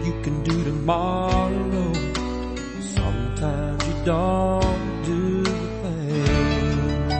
you can do tomorrow. Sometimes you don't do the thing.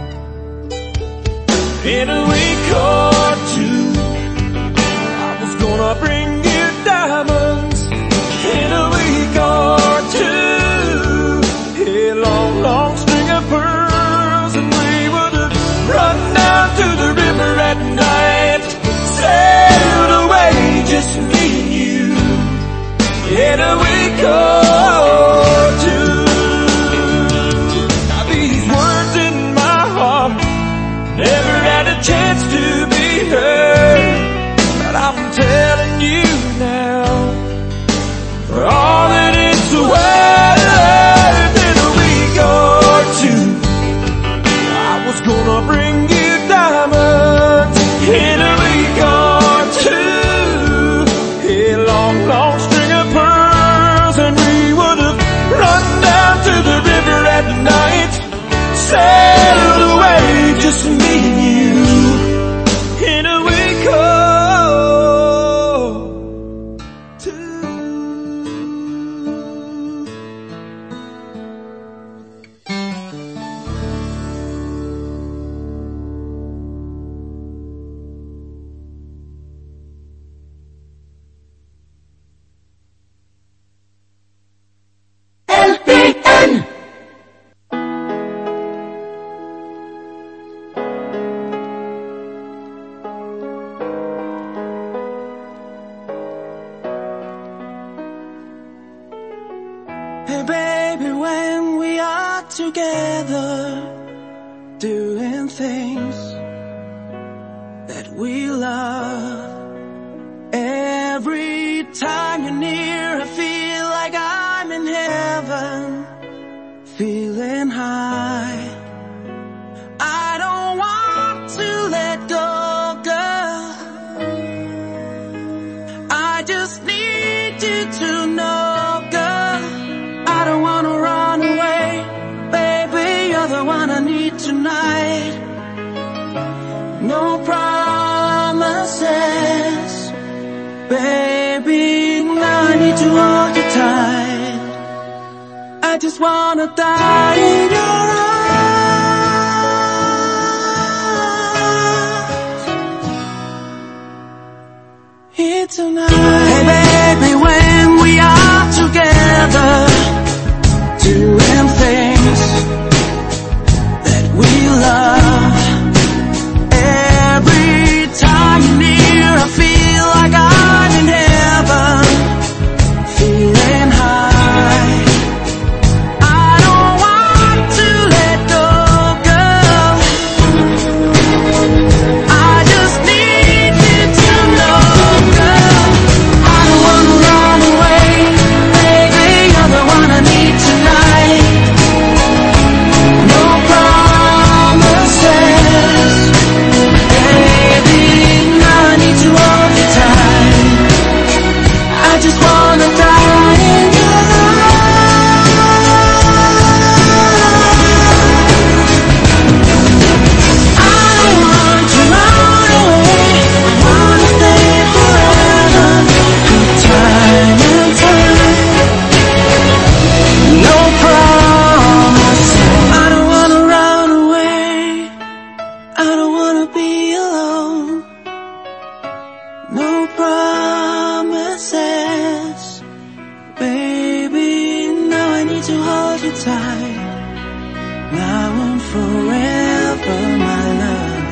In a week or two, I was gonna bring you diamonds. In a week or two, a long, long string of pearls, and we would have run down to the river at night, sailed away, just me and you. In a week or two. Now these words in my heart never had a chance to be heard, but I'm telling you now, for all that it's worth. In a week or two, I was gonna bring you diamonds. In a week or two, a long, long string of pearls, and we would have run down to the river at night, sailed away, just me and you. In a week or two. LPN. Hey baby, when we are together, doing things that we love, every time you're near, I feel like I'm in heaven, feeling high. I don't want to let go, girl. I just need you to know, girl, I don't wanna run away. Baby, you're the one I need tonight. No promises, baby, now I need to hold you tight. I just wanna die in your arms here tonight. Hey baby, when we are together, doing things that we love, every time you're near, I feel like I'm in heaven, feeling high. I don't want to let go, girl. I just need you to know, girl, I don't wanna run away. Baby, you're the one I need tonight. No promises, baby, now I need to hold you tight. I just wanna die in your arms. I don't want to run away. I wanna stay forever, through time and time. No promises. I don't wanna run away. I don't wanna be alone. No promises, baby, now I need to hold you tight, now and forever, my love.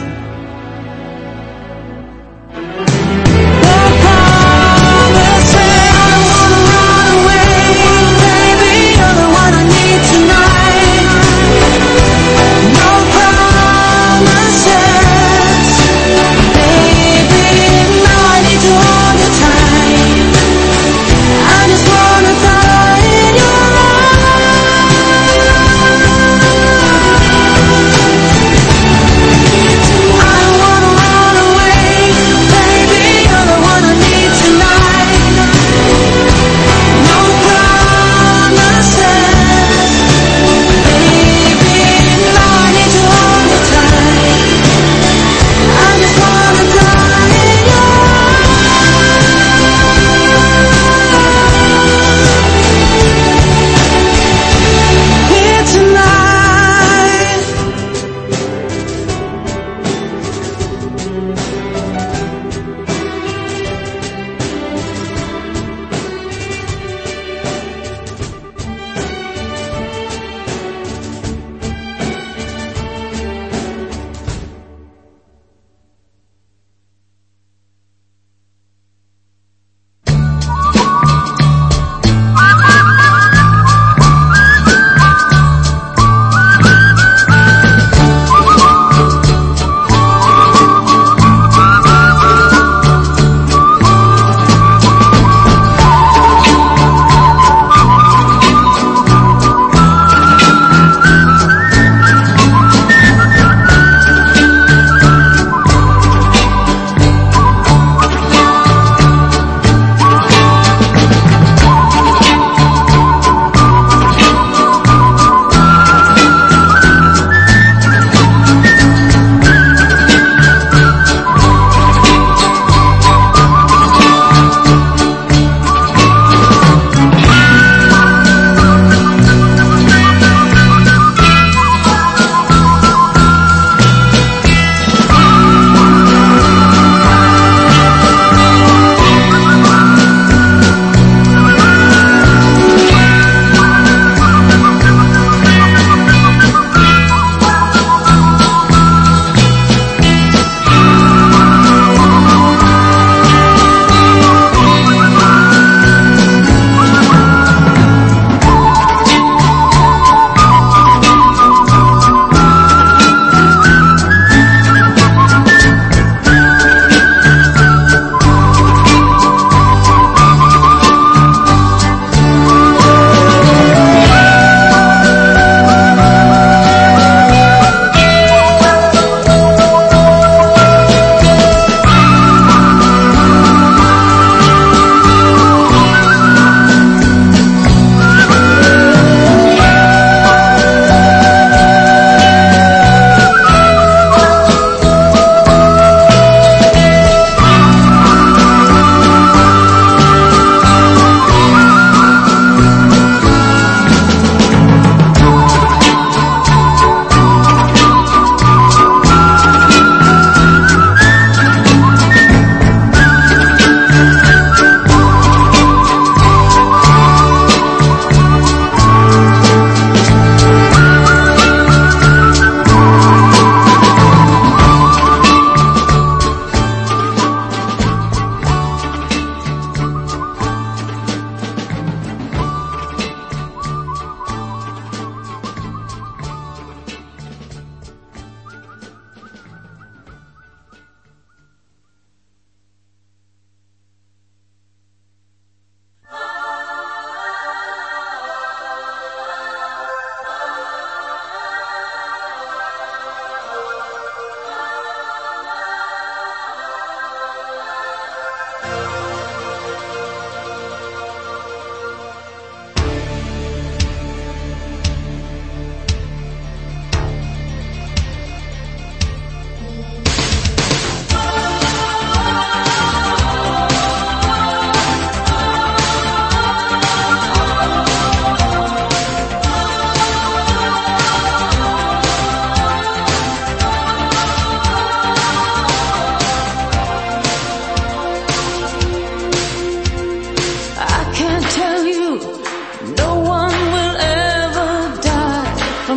No promises, I don't wanna run away. Baby, you're the one I need tonight. No promises, baby, now I need to hold you tight. I just wanna die in your arms.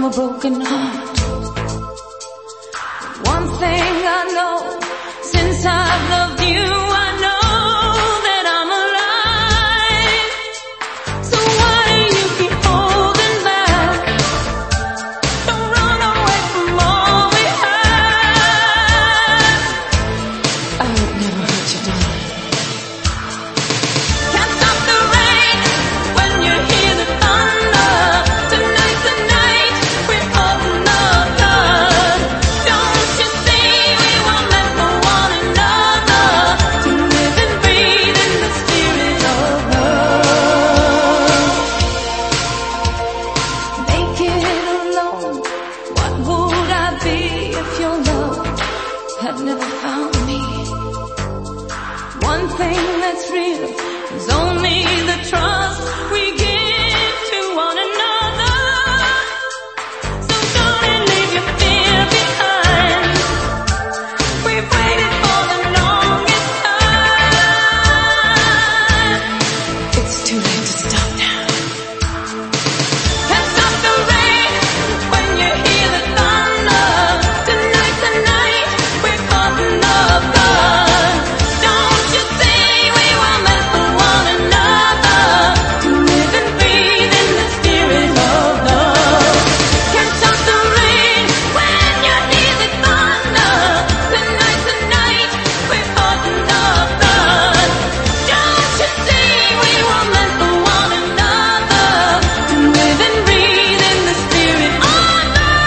a broken heart. One thing I know, since I've loved you, I know that I'm alive. So why do you keep holding back? Don't run away from all we have. I would never hurt you, darling. Can't stop the rain when you hear the thunder. Tonight, tonight, we're holding the blood. Don't you see we were meant for one another, to live and breathe in the spirit of love. Naked alone, what would I be if your love had never found me? One thing that's real is only the trust we give to one another. So don't leave your fear behind. We've waited for the longest time. It's too late to stop now. Can't stop the rain when you hear the thunder. Tonight, tonight, we're caught in the blood. Don't you see we were meant for one another, to live and breathe in the spirit of love. Can't stop the rain when you hear the thunder. Tonight, tonight, we're caught in the blood. Don't you see we were meant for one another, to live and breathe in the spirit of love.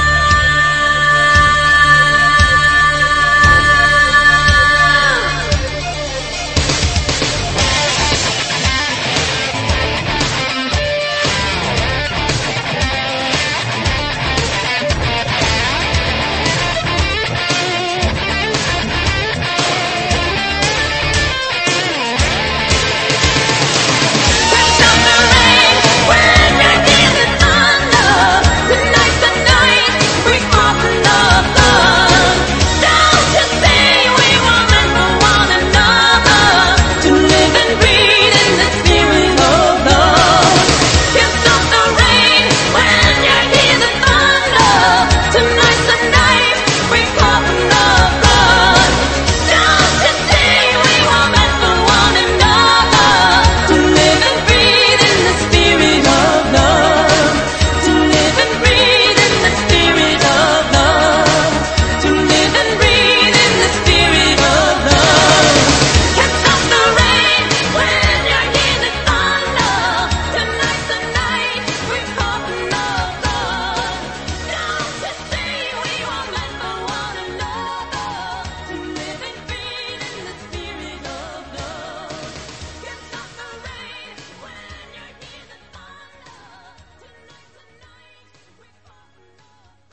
Can't stop the rain when you hear the thunder. Tonight, tonight, we're caught in the blood. Don't you see we were meant for one another, to live and breathe in the spirit of love. Can't stop the rain when you hear the thunder. Tonight, tonight, we're caught in the blood. Don't you see we were meant for one another, to live and breathe in the spirit of love. To live and breathe in the spirit of love. To live and breathe in the spirit of love. Can't stop the rain when you hear the thunder. Tonight, tonight, we're caught in the blood. Don't you see we were meant for one another, to live and breathe in the spirit of love. Can't stop the rain when you hear the thunder. Tonight, tonight, we're caught in the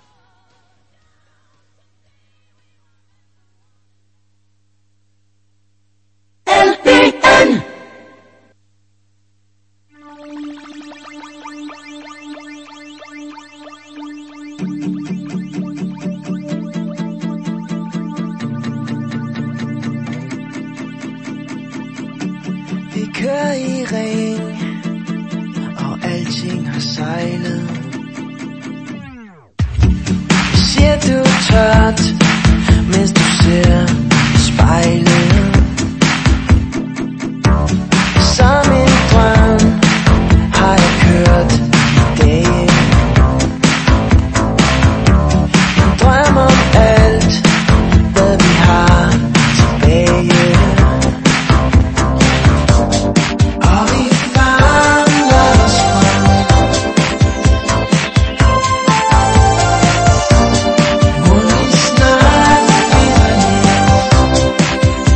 LPN. Vi kører i ring, og alting har sejlet. Siger du tørt, mens du ser spejlet. Som en drøm har jeg kørt i dag. En drøm om alt, hvad vi har tilbage. Og vi famler os frem. Må vi snart finde ned.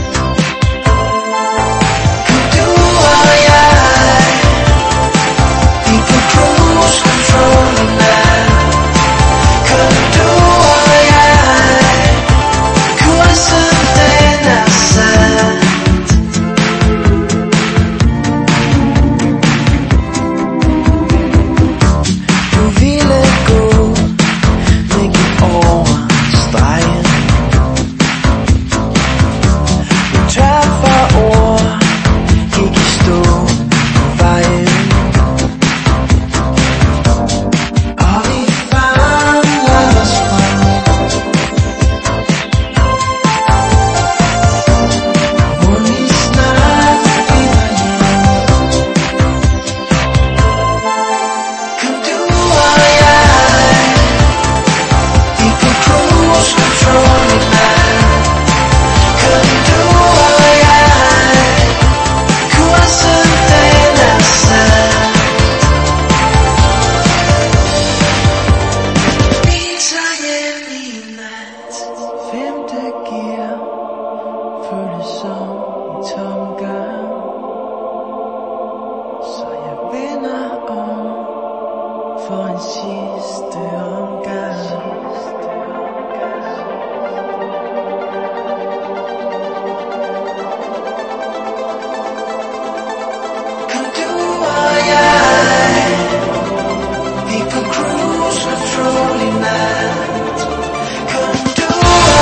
faut insister encore. People cruise with truly night. Couldn't do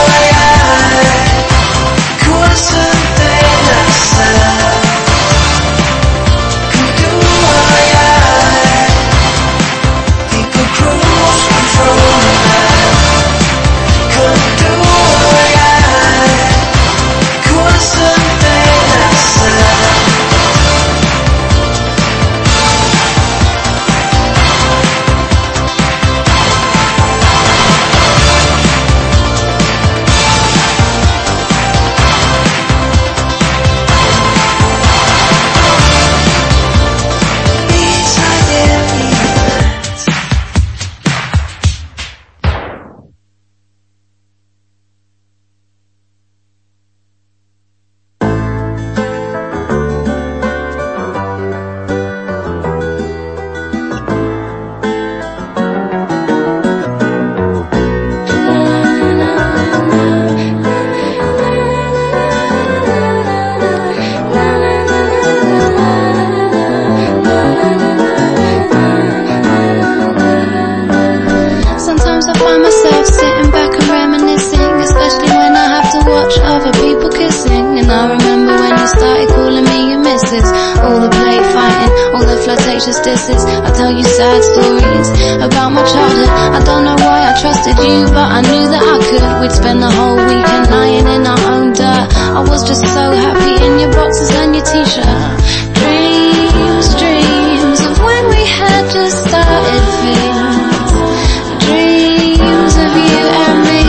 flirtatious disses. I tell you sad stories about my childhood. I don't know why I trusted you, but I knew that I could. We'd spend the whole weekend lying in our own dirt. I was just so happy in your boxers and your t-shirt. Dreams, dreams of when we had just started things. Dreams of you and me.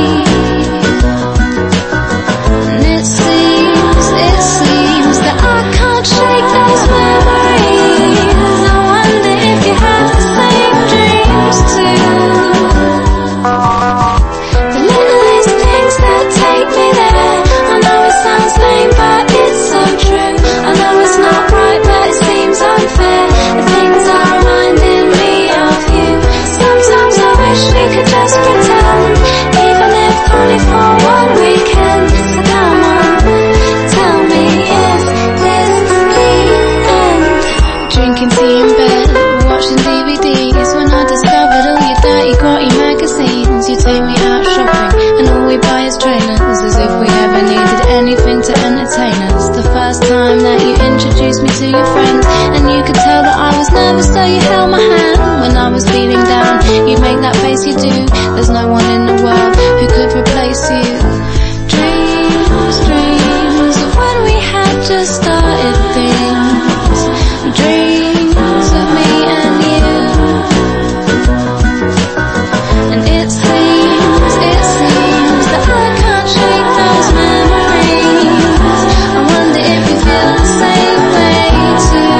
And it seems that I can't shake those memories. I wonder if you have the same dreams too. The littlest things that take me there. I know it sounds lame, but it's so true. I know it's not right, but it seems unfair. The things are reminding me of you. Sometimes I wish we could just pretend, even if only for one weekend. So come on, tell me if this is the end. Drinking tea in bed, watching DVDs. When I discovered all your dirty, grotty magazines, you take me out shopping, and all we buy is trainers, as if we ever needed anything to entertain us. The first time that you introduced me to your friends, and you could tell that I was nervous, so you held my hand. When I was feeling down, you make that face you do. There's no one in the world who could replace you. Dreams, dreams of when we had just started things. Dreams of me and you. And it seems that I can't shake those memories. I wonder if you feel the same way too.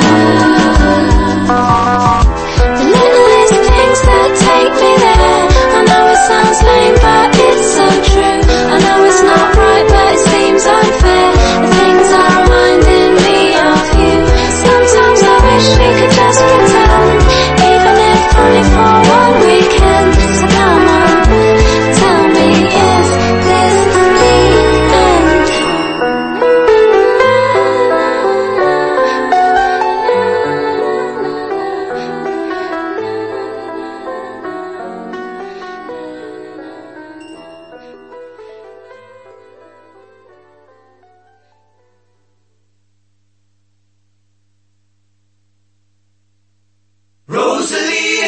The littlest things that take me there. I know it sounds lame, but it's so true. I know it's not right, but it seems unfair. The things are reminding me of you. Sometimes I wish we could just pretend, even if only for one weekend. So come on, tell me if this is the end. Rosalie,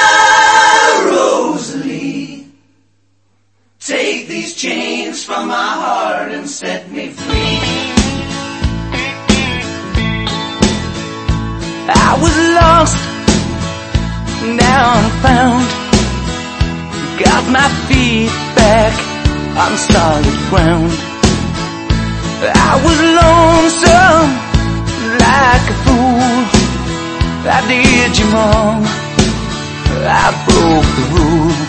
Rosalie, take these chains from my heart and set me free. I was lost, now I'm found. Got my feet back on solid ground. I was lonesome like a fool. I did you wrong, I broke the rule.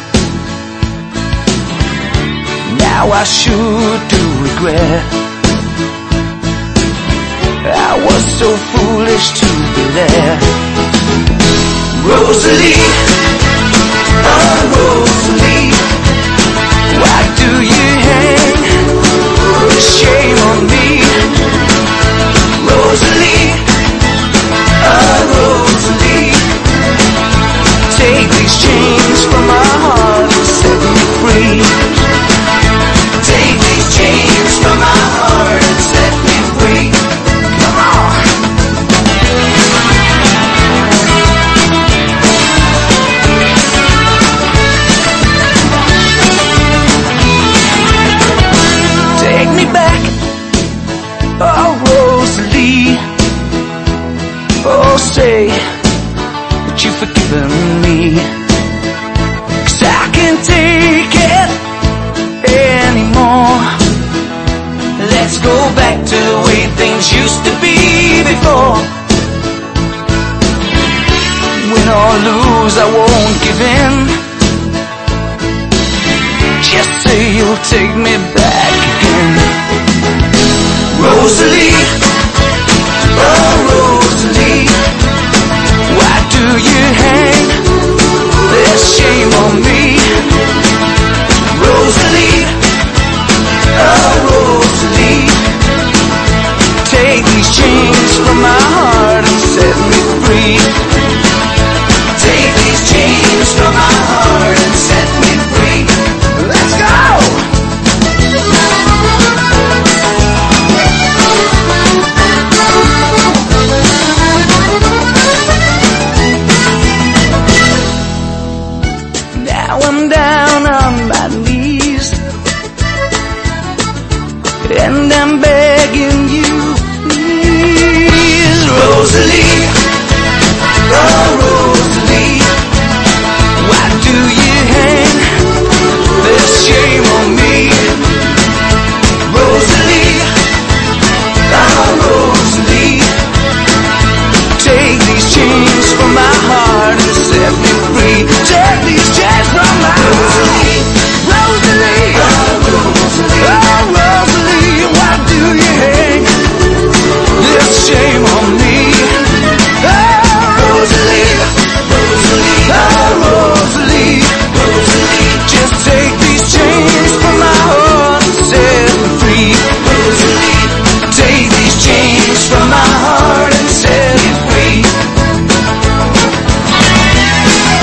Now I sure do regret. I was so foolish to be there. Rosalie, oh Rosalie, why do you hang shame on me? Rosalie, oh Rosalie, take these chains from my heart and set me free. Take these chains from my heart and set me free. Come on. Take me back, oh Rosalie. Oh, say that you've forgiven me, 'cause I can't take it anymore. Let's go back to the way things used to be before. Win or lose, I won't give in. Just say you'll take me back again. Rosalie, oh Rosalie, why do you hang this shame on me? Rosalie, oh Rosalie, take these chains from my heart and set me free. Take these chains from my heart and set me free. Let's go! Now I'm down on my knees and I'm begging you, please, Rosalie, oh Rosalie, why do you hang this shame on me? Rosalie, oh Rosalie, take these chains from my heart and set me free. Take these chains from my heart. Rosalie, oh Rosalie, oh Rosalie, why do you hang this shame on me? Oh Rosalie, Rosalie, oh Rosalie, Rosalie, just take these chains from my heart and set me free. Rosalie, take these chains from my heart and set me free.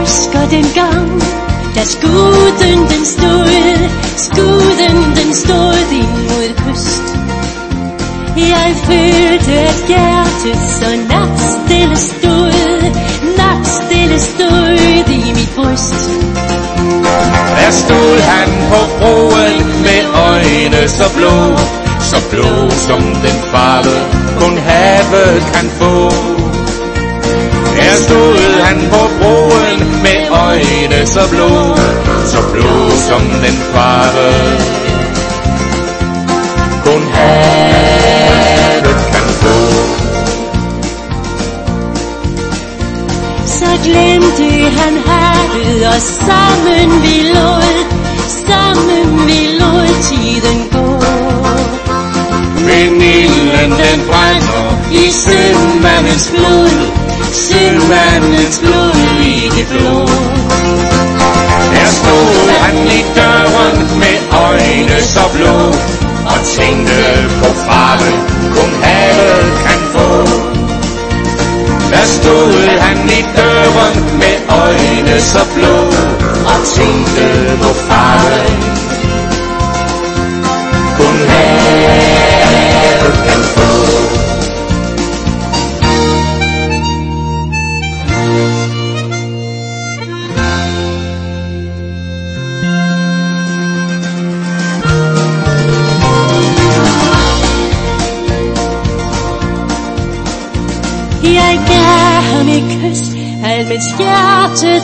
husker den gang, da skuden den stod imod kyst. Jeg følte, at hjertet så natstille stod i mit bryst. Der stod han på broen med øjne så blå som den farve kun havet kan få. Der stod han på broen med øjne så blå som den farve kun havet kan få. Så glemte han havet, og sammen vi lod tiden gå. Men ilden den brænder i sømandens blod i det blå. Der stod han i døren med øjne så blå, og tænkte på farven kun havet kan få. Der stod han i døren med øjne så blå, og tænkte på farven kun havet kan få. Jeg gav ham et kys, alt mens hjertet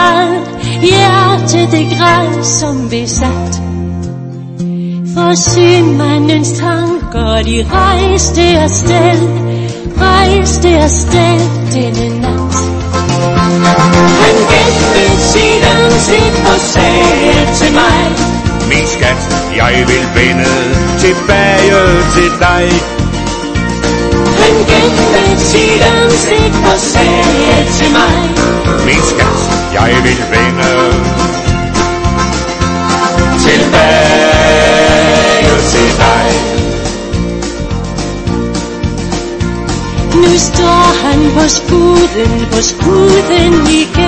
det græd som besat. For sømandens tanker, de rejste afsted denne nat. Han vendte sit ansigt og sagde til mig: Min skat, jeg vil vende tilbage til dig. Han vendte sit ansigt og sagde til mig: Min skat, jeg vil vende tilbage til dig. Nu står han på skuden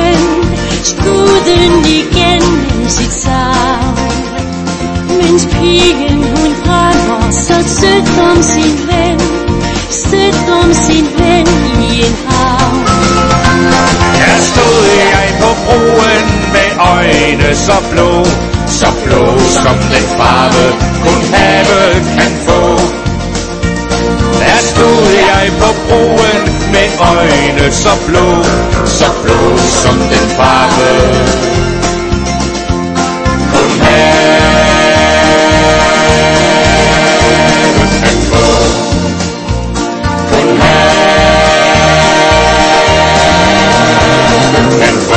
igen med sit savn. Mens pigen hun drømmer så sødt om sin ven i en havn. Der stod jeg på broen med øjne så blå som den farve kun havet kan få. Der stod jeg på broen med øjne så blå som den farve kun havet kan få. Kun havet kan få.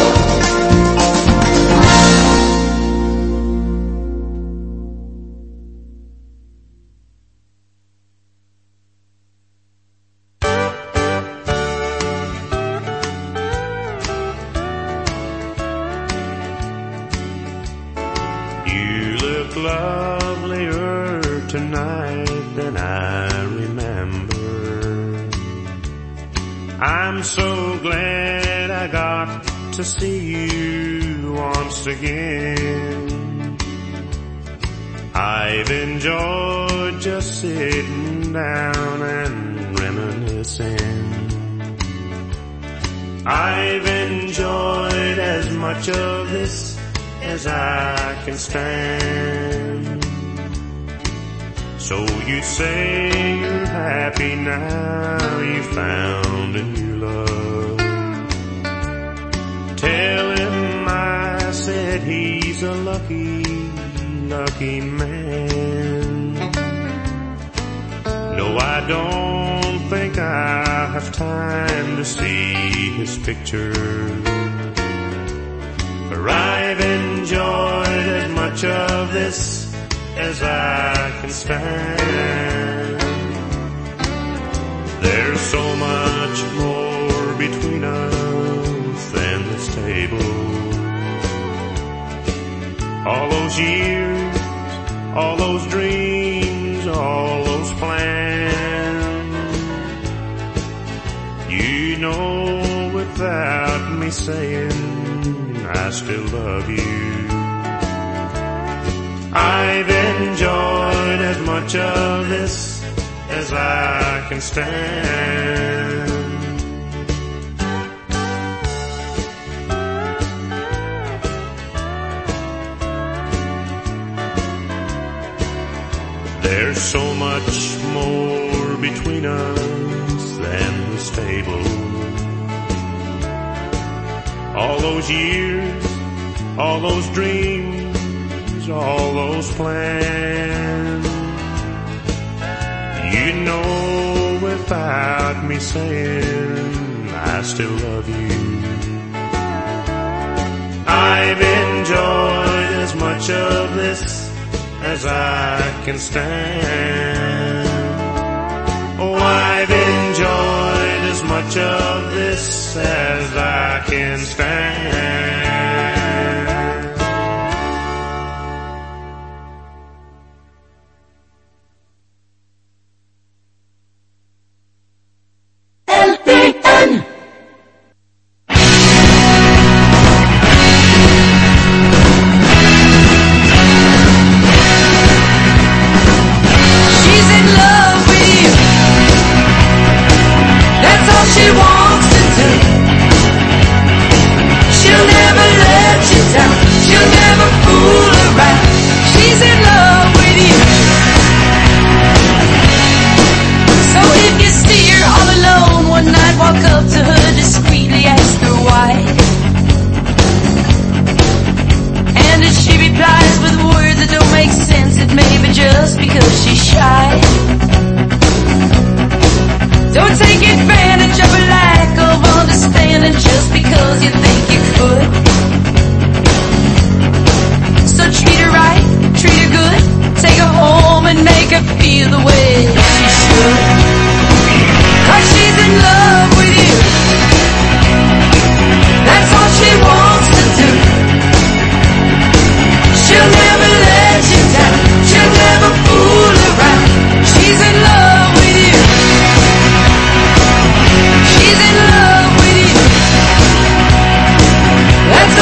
Lovelier tonight than I remember. I'm so glad I got to see you once again. I've enjoyed just sitting down and reminiscing. I've enjoyed as much of this as I can stand. So you say you're happy now you found a new love. Tell him I said he's a lucky man. No, I don't think I have time to see his picture. For I've enjoyed as much of this as I can stand. There's so much more between us than this table. All those years, all those dreams, all those plans. You know without me saying I still love you. I've enjoyed as much of this as I can stand. There's so much more between us than the stable. All those years, all those dreams, all those plans. You know without me saying I still love you. I've enjoyed as much of this as I can stand. Oh, I've enjoyed as much of this as I can stand. LPN. She wants to do. She'll never let you down. She'll never fool around. She's in love with you. So if you see her all alone one night, walk up to her discreetly, ask her why. And if she replies with words that don't make sense, it may be just because she's shy. Don't take advantage of a lack of understanding just because you think you could. So treat her right, treat her good, take her home and make her feel the way she should. 'Cause she's in love with you. That's all she wants to do. She'll never let you down. She'll never fool around. She's in love with you. She's in love with you. That's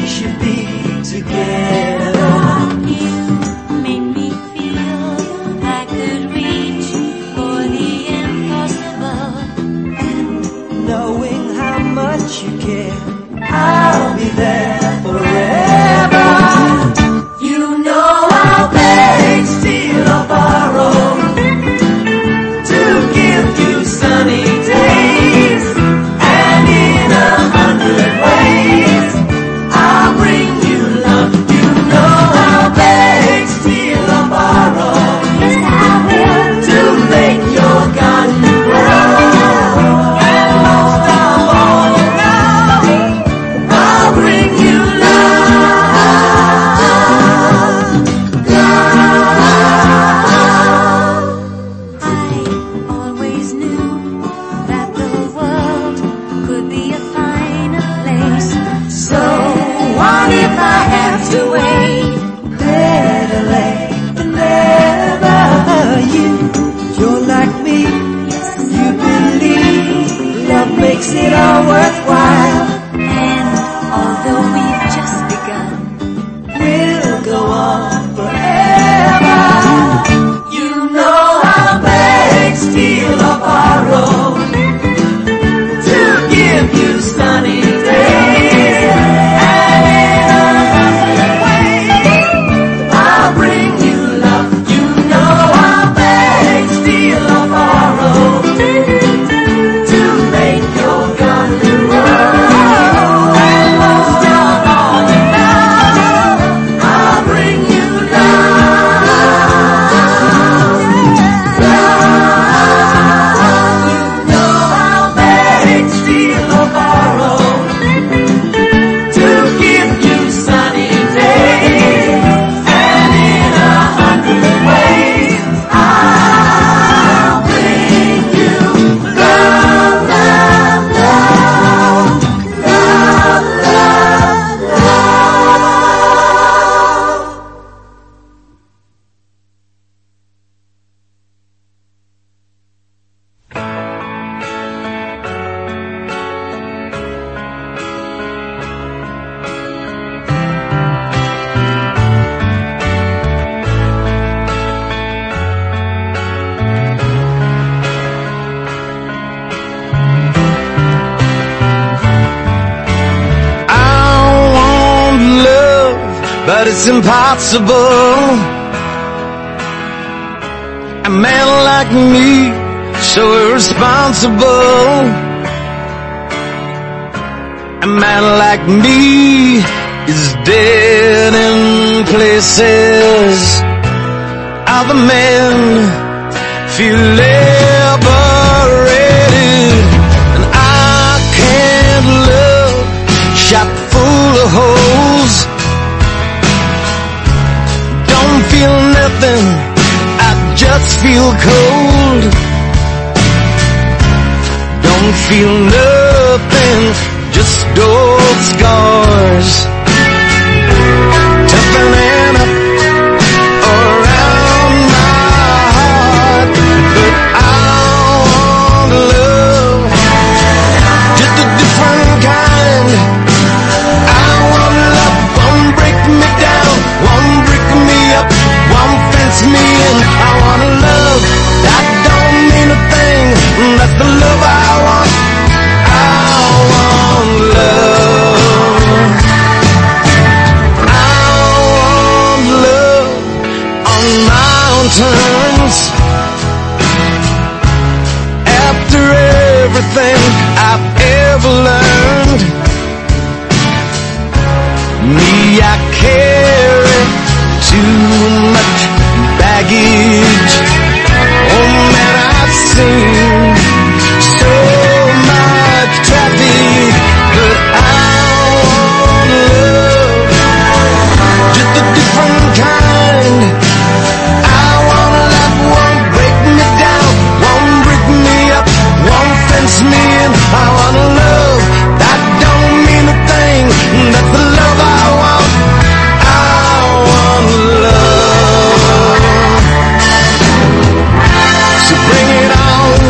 should be together. You made me feel I could reach for the impossible. Knowing how much you care, I'll be there forever. You know I'll beg, steal or borrow to give you sunny days, and in 100 ways I'll bring you love. You know I'll beg, steal or borrow, Yes, I will. to make your garden grow. And most of all, you know, I'll bring you love, love. I always knew that the world could be a finer place. So what if I have to wait? Better late than never. You're like me, you believe love makes it all worthwhile. And although we've just begun, We'll go on forever. You know I'll beg, steal or borrow to give you sunny days, and in 100 ways I'll bring you love. You know I'll beg, steal or borrow to make your garden grow. And most of all, you know, I'll bring you love, love. You know I'll beg, steal or borrow to give you sunny days, and in 100 ways I'll bring you love, love, love, love, love, love. I want love, but it's impossible. A man like me, so irresponsible. A man like me is dead in places. Other men feel liberated, and I can't love shot full of holes. Don't feel nothing, I just feel cold. Don't feel nothing, just old scars. Toughening up around my heart, but I want love, just a different kind. I want love, won't break me down, won't break me up, won't fence me in. I want love that don't mean a thing, that's the love I want. I want love. I want love on my own terms. After everything I've ever learned, me, I carry too much baggage. Oh man, I've seen so much traffic, but I want love, just a different kind. I want love, won't break me down, won't break me up, won't fence me in. I want love that don't mean a thing, that's the love I want. I want love. So bring it on,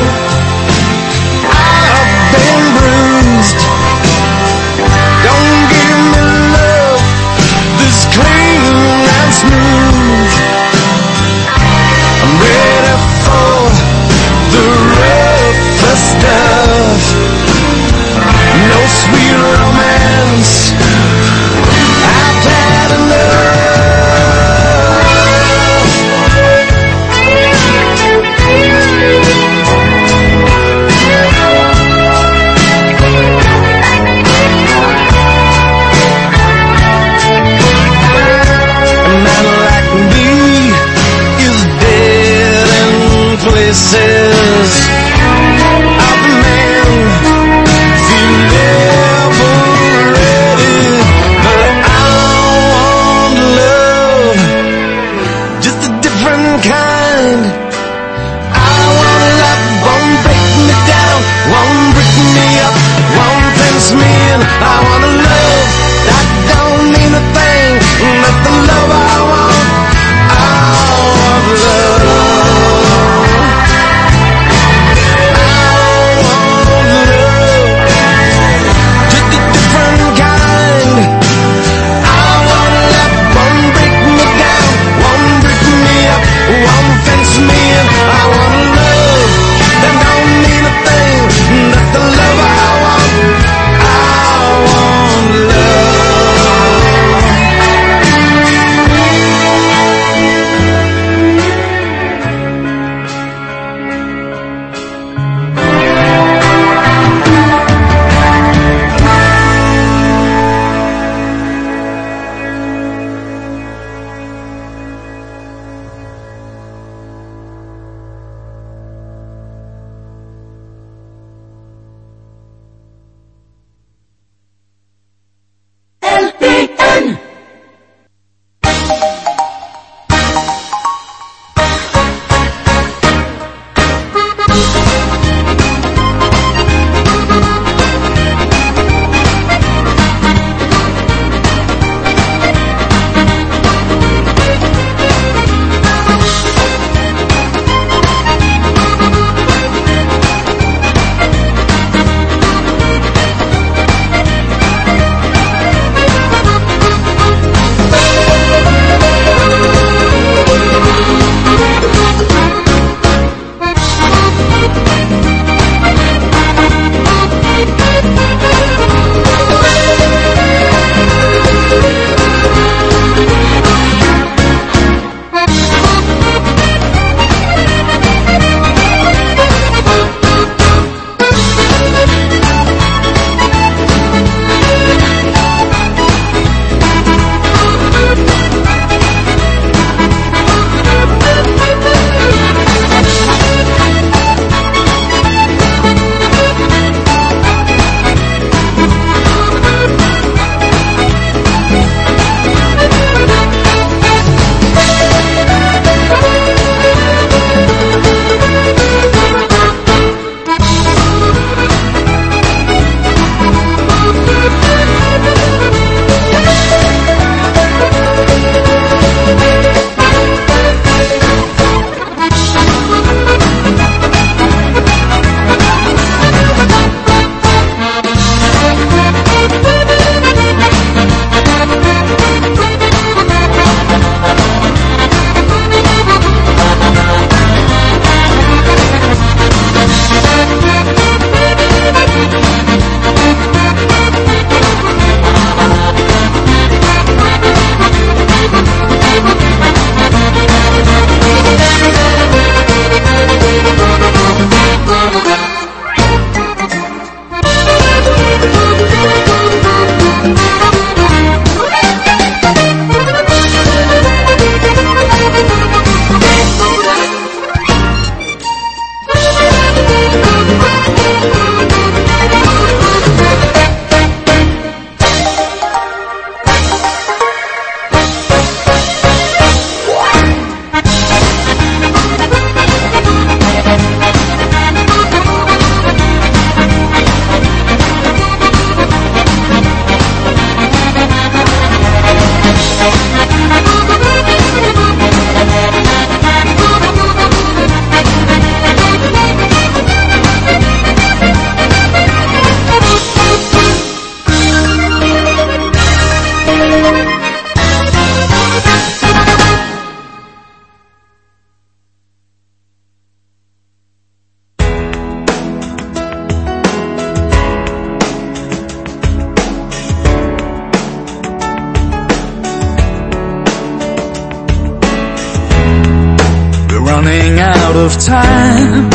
running out of time.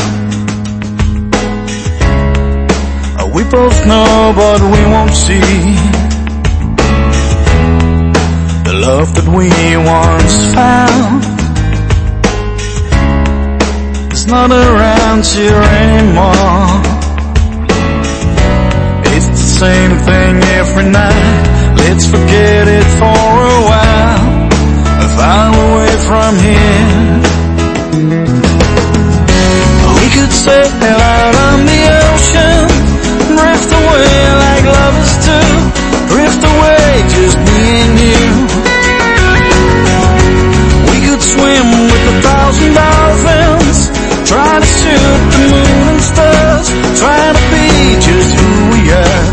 We both know, but we won't see the love that we once found. It's not around here anymore. It's the same thing every night. Let's forget it for a while, far away from here. We could sail out on the ocean, drift away like lovers do, drift away just me and you. We could swim with 1,000 dolphins, try to shoot the moon and stars, try to be just who we are.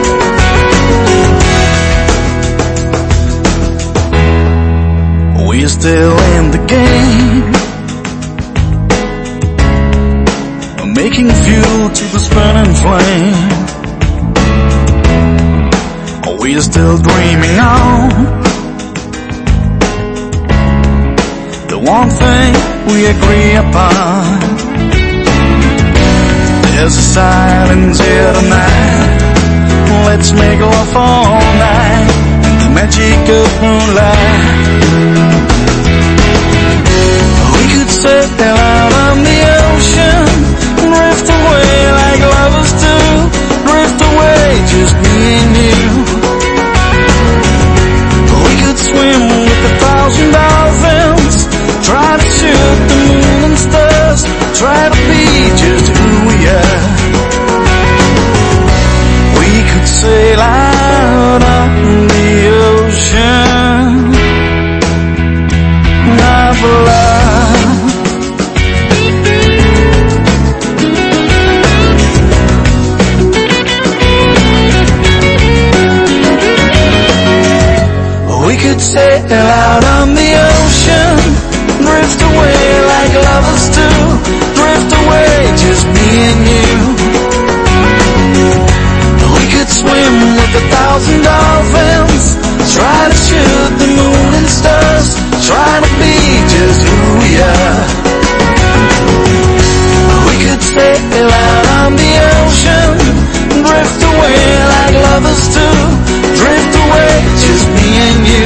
We're still in the game, making fuel to the burning flame. We're still dreaming on the one thing we agree upon. There's a silence here tonight. Let's make love all night, the magic of moonlight. We could sail out on the ocean, drift away like lovers do, drift away just me and you. We could swim with 1,000 dolphins, try to shoot the moon and stars, try to be just who we are. We could sail out on the ocean of love. We could sail out on the ocean, drift away like lovers do, drift away just me and you. We could swim with 1,000 dolphins, try to shoot the moon and stars, try to be just who we are. We could sail out on the ocean, drift away like lovers do, drift away just me and you.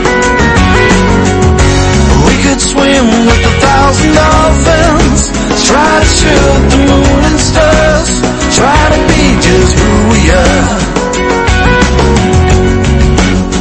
We could swim with 1,000 dolphins, try to shoot the moon and stars, try to be just who we are.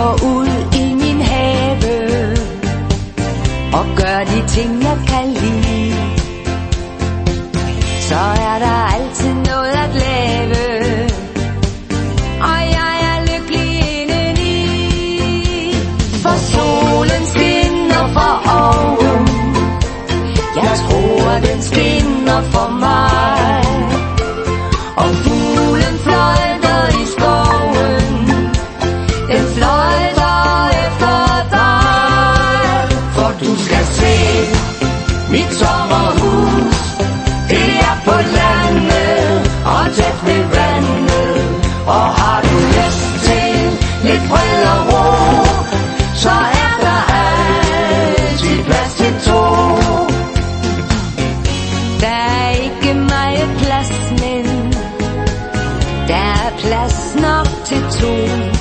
går ud i min have og gør de ting, jeg kan lide, så er der altid noget at lave, og jeg er lykkelig indeni. For solen skinner fra oven, jeg tror den skinner for mig, og fuglen fløjter i skoven, den fløjter efter dig. For du skal se mit sommerhus, det er på landet og tæt ved vandet, og har du lyst til lidt fred og ro, så er der altid plads til to. Der er ikke meget plads, men der er plads nok til to.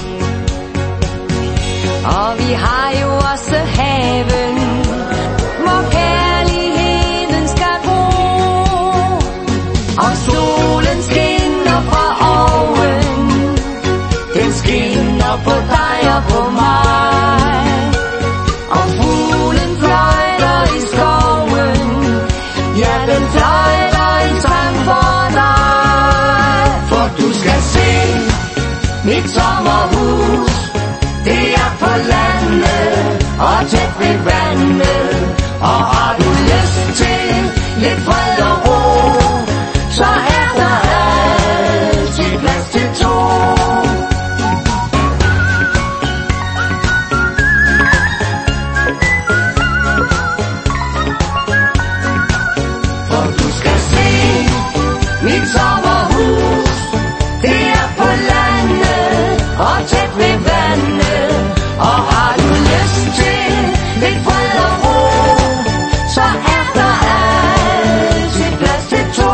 Og vi har jo også haven, hvor kærligheden skal bo. Og solen skinner fra oven, den skinner på dig og på mig. Og fuglen fløjter i skoven, ja, den fløjter i sang for dig. For du skal se mit sommerhus, det er på landet og tæt ved vandet, og har du lyst til lidt fred og ro, så er der altid plads til to. For du skal se mit sommerhus, det er på landet og tæt ved vandet, og har du lyst til lidt fred og ro, så er der altid plads til to.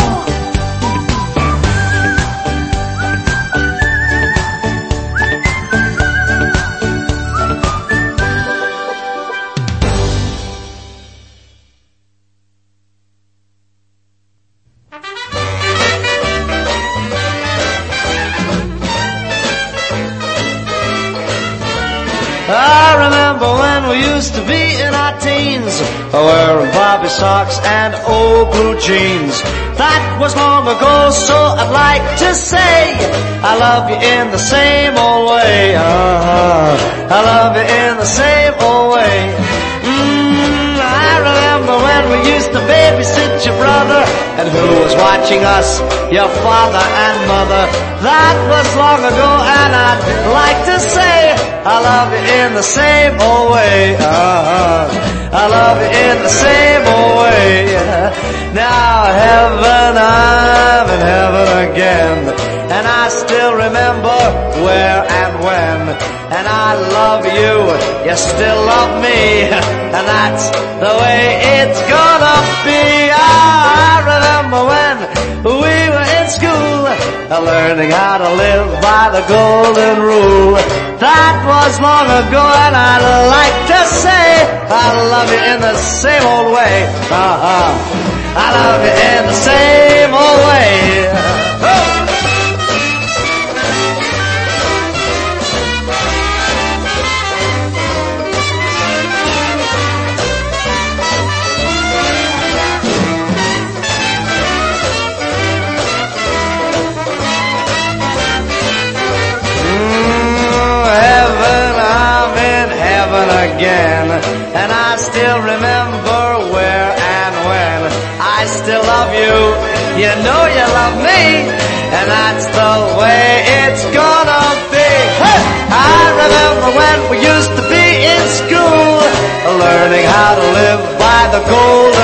I remember when we used to be in our teens, wearing Bobby socks and old blue jeans. That was long ago, so I'd like to say I love you in the same old way. I love you in the same old way. I remember when we used to babysit your brother, and who was watching us, your father and mother. That was long ago, and I'd like to say I love you in the same old way. I love you in the same old way. Now heaven, I'm in heaven again, and I still remember where and when. And I love you, you still love me, and that's the way it's gonna be. I remember when we were in school, learning how to live by the golden rule. That was long ago, and I'd like to say I love you in the same old way. I love you in the same old way. Again, and I still remember where and when. I still love you, you know you love me, and that's the way it's gonna be. Hey! I remember when we used to be in school, learning how to live by the golden